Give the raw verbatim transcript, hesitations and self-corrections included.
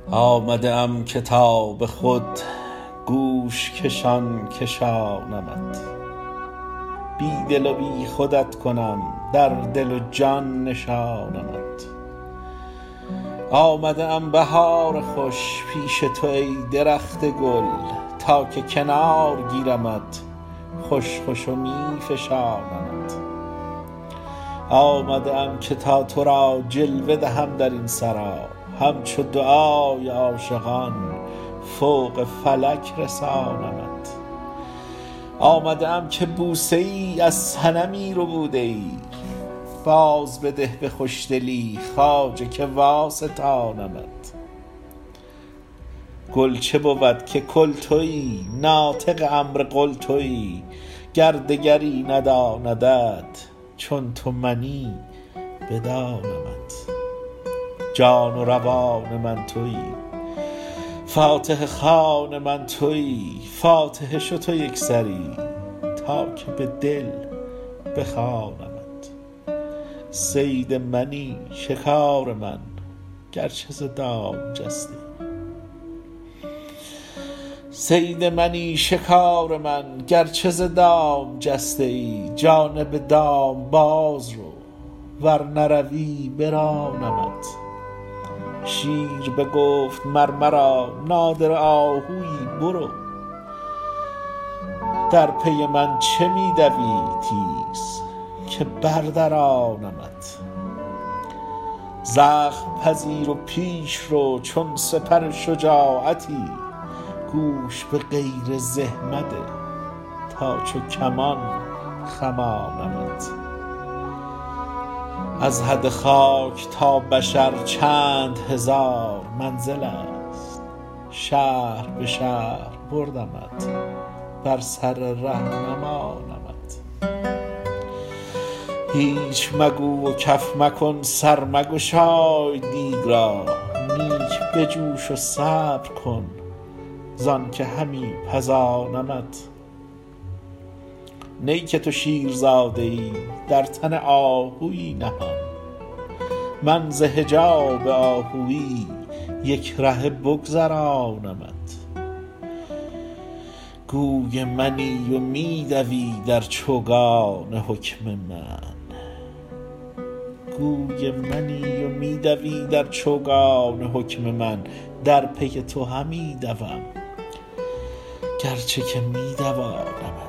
آمده ام که تا به خود گوش کشان کشانمت. بی دل و بی خودت کنم در دل و جان نشانمت. آمده ام بهار خوش پیش تو ای درخت گل، تا که کنار گیرمت خوش خوش و می فشانمت. آمده ام که تا تو را جلوه دهم در این سرا، همچو دعای عاشقان فوق فلک رسانمت. آمده ام که بوسه ای از صنمی ربوده ای، باز بده به خوشدلی خواجه که واستانمت. گل چه بود که کل تویی، ناطق امر قل تویی، گر دگری نداندت چون تو منی بدانمت. جان و روان من تویی، فاتحه خوان من تویی، فاتحه شو تو یک سری تا که به دل بخوانمت. صید منی شکار من گرچه ز دام جسته ای، صید منی شکار من گرچه ز دام جسته ای. جانب دام باز رو ور نروی برانمت. شیر بگفت مر مرا نادر آهویی برو، در پی من چه می دوی تیز که بردرانمت. زخم پذیر و پیش رو چون سپر شجاعتی، گوش به غیر زه مده تا چو کمان خمانمت. از حد خاک تا بشر چند هزار منزل است، شهر به شهر بردمت بر سر ره نمانمت. هیچ مگو و کف مکن سر مگشای دیگ را، نیک بجوش و صبر کن زان که همی پزانمت. نی که تو شیرزاده ای در تن آهویی نهان، من ز حجاب آهویی یک ره بگذرانمت. گوی منی و می دوی در چوگان حکم من، گوی منی و می دوی در چوگان حکم من. در پی تو همی دوم گرچه که می دوانمت.